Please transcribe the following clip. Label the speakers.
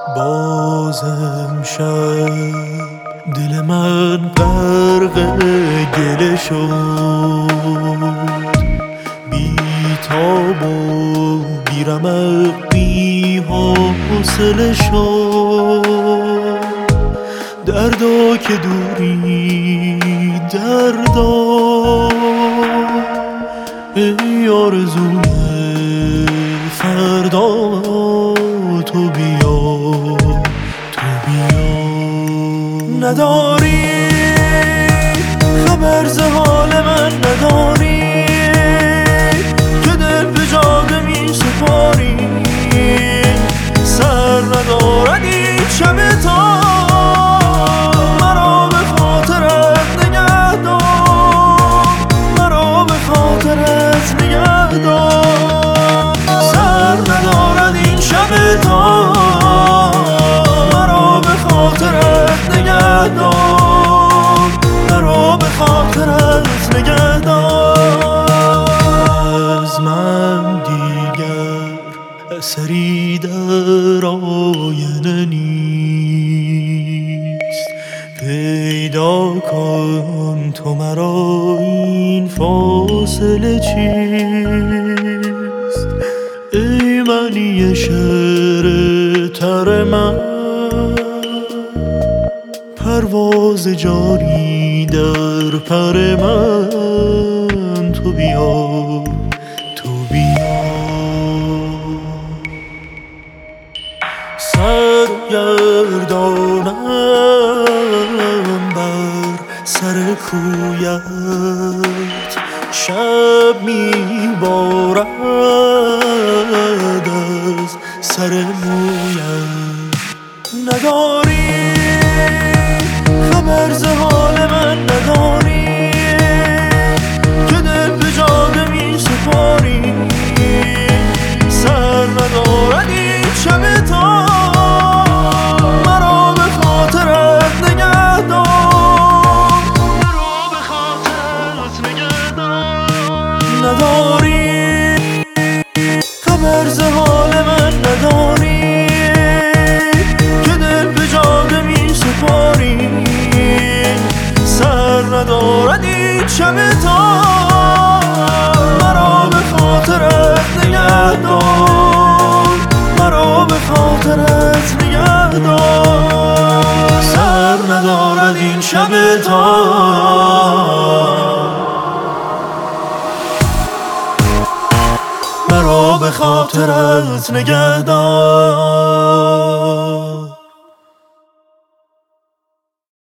Speaker 1: باز امشب دل من غرق گله شد، بی تاب و بی رمق بی حوصله شد. دردا که دوری دردا، ای آرزوی فردا، تو بیا تو بیا. نداری خبر ز حال من، نداری که دل به جاده می سپاری. سر ندارد این شب تا مرا به خاطرت نگه دار، مرا به خاطرت نگه دار. سر ندارد این شب تا مرا به خاطرت نگه دار، مرا به خاطرت نگه دار. از من دیگر اثری در آینه نیست، پیدا کن تو مرا این فاصله چیست. ای معنی شعر تر من، پرواز جاری در پر من، تو بیا تو بیا. سرگردانم بر سر کویت، شب میبارد از سر مویت. نداری خبر ز حال من، نداری که دل به جاده می سپاری. سر ندارد این شب تا مرا به خاطرت نگه دار، مرا به خاطرت نگه دار. نداری خبر ز حال من، نداری که دل به جاده می سپاری. سر ندارد این شب تا مرا به خاطرت نگه دار، مرا به خاطرت نگه دار. سر ندارد این شب تا مرا به خاطرت نگه دار.